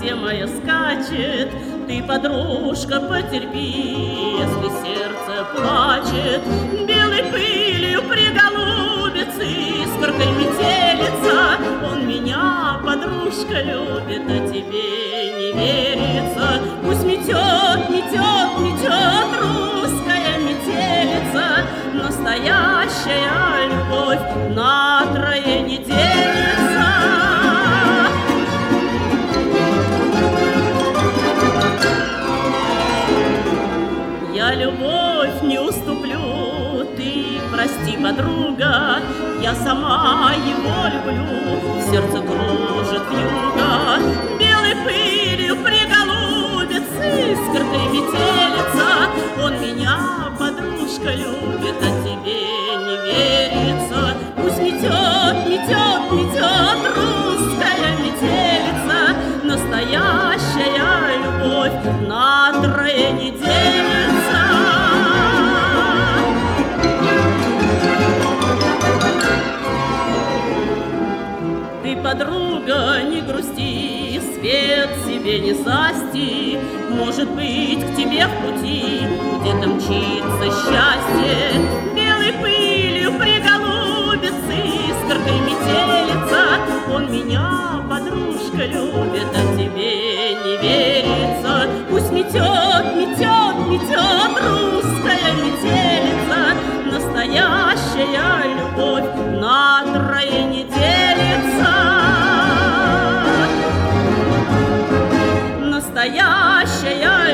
моя скачет. Ты, подружка, потерпи, если сердце плачет. Белой пылью приголубится, искоркой метелица. Он меня, подружка, любит, а тебе не верится. Пусть метет, метет, метет русская метелица. Настоящая любовь на трое не делится. Я любовь не уступлю, ты прости, подруга, я сама его люблю, в сердце кружит вьюга. Белой пылью приголубится, искоркой метелица. Он меня, подружка, любит, а тебе не верится. Пусть метет, метет, метет русская метелица. Настоящая любовь на трое не делится. Ты, подруга, не грусти, свет себе не засти. Может быть, к тебе в пути где-то мчится счастье. Белой пылью приголубится, искоркой метелица. Он меня, подружка, любит, а тебе не верится. Пусть метет, метет, метет русская метелица. Настоящая любовь на трое не делится. Настоящая